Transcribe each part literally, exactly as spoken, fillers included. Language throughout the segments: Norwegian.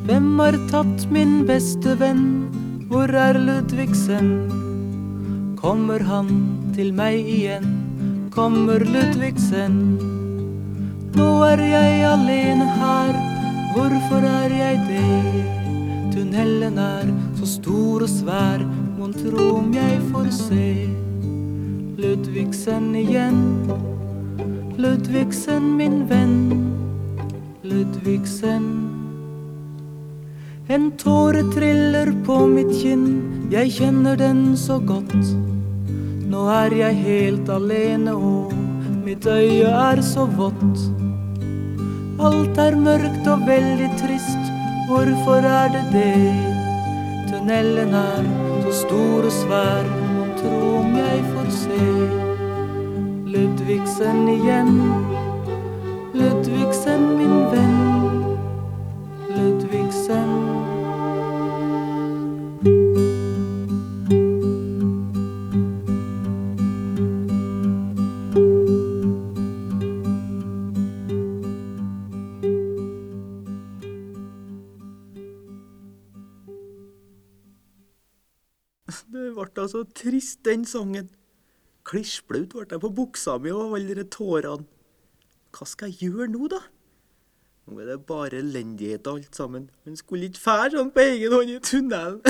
Hvem har tatt min beste venn? Hvor er Ludvigsen? Kommer han til meg igjen? Kommer Ludvigsen? Nå er jeg alene her. Hvorfor er jeg det? Tunnelen er så stor og svær. Mon tro om jeg får se Ludvigsen igjen. Ludvigsen, min venn. Ludvigsen. En tåre triller på mitt kinn, jeg kjenner den så godt. Nå er jeg helt alene og mitt øye er så vått. Alt er mørkt og veldig trist, hvorfor er det det? Tunnelen er så stor og svær, må tro om jeg får se Ludvigsen igjen. Ludvigsen, min venn. Ludvigsen. Det ble da så trist, den sangen. Klissblaut ble jeg på buksa mi av alle de tårene. Hva skal jeg gjøre nå, da? Nå er det bare elendighet og alt sammen. Han skulle ikke fære sånn på egen hånd i tunnelen.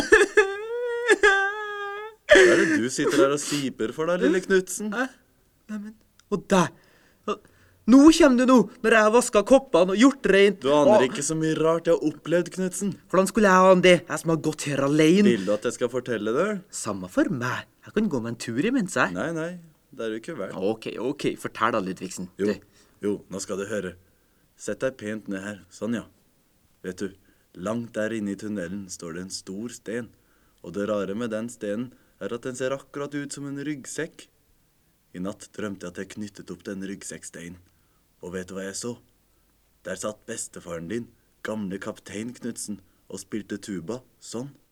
Hva er det du sitter der og siper for da, lille Knudsen? Hæ? Neimen, og deg. Nå kommer du nå, når jeg har vasket koppene og gjort rent. Du aner ikke så mye rart jeg har opplevd, Knudsen. Hvordan skulle jeg ha det? Jeg som har gått her alene. Vil du at jeg skal fortelle det? Samme for meg. Jeg kan gå med en tur imens jeg. Nei, nei, det er jo ikke verdt. Ok, ok, fortell da, Ludvigsen. Jo, Du. jo, nå skal du høre. Sett deg pent ned her, sånn ja. Vet du, langt der inne i tunnelen står det en stor sten. Og det rare med den stenen er at den ser akkurat ut som en ryggsekk. I natt drømte jeg at jeg knyttet opp den ryggsekksteinen. Og vet du hva jeg så? Der satt bestefaren din, gamle kaptein Knudsen, og spilte tuba, sånn.